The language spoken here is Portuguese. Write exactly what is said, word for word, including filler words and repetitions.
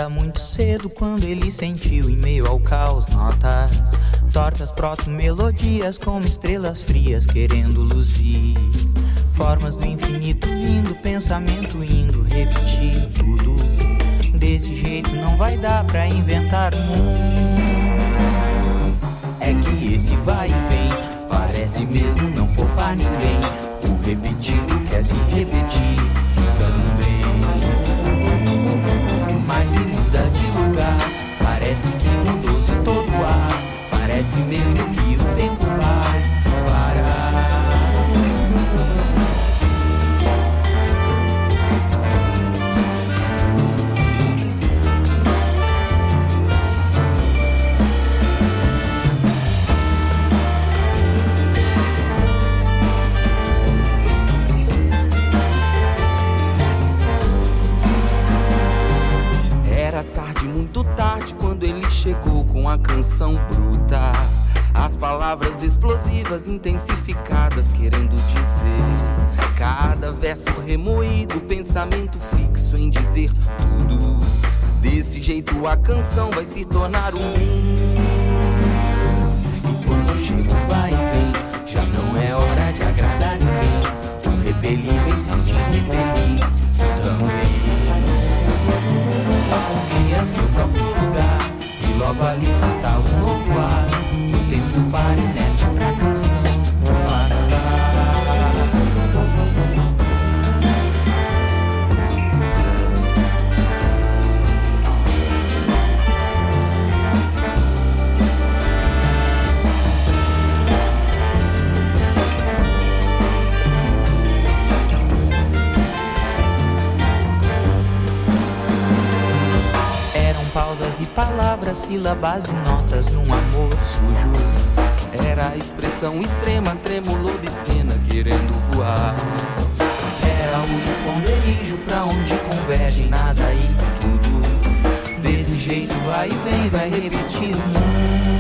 Ainda muito cedo quando ele sentiu em meio ao caos notas tortas, proto-melodias como estrelas frias querendo luzir. Formas do infinito vindo, pensamento indo, repetir tudo. Desse jeito não vai dar pra inventar um mundo. É que esse vai e vem parece mesmo não poupar ninguém. O repetido quer se repetir também. Mas se muda de lugar, parece que mudou-se todo o ar. Parece mesmo que o tempo vai parar. Era tarde, muito tarde, quando ele chegou com a canção bruta. As palavras explosivas intensificadas querendo dizer. Cada verso remoído, pensamento fixo em dizer tudo. Desse jeito a canção vai se tornar um. E quando chega o vai e vem, já não é hora de agradar ninguém. O repelir existe em repelir também. Alguém é seu próprio lugar e logo ali se está um novo ar. O tempo para inerte pra canção passar. Pausas de palavras, sílabas e notas num amor sujo. Era a expressão extrema, trêmula, obscena, querendo voar. Era o esconderijo pra onde convergem nada e tudo. Desse jeito vai e vem, vai repetir o mundo.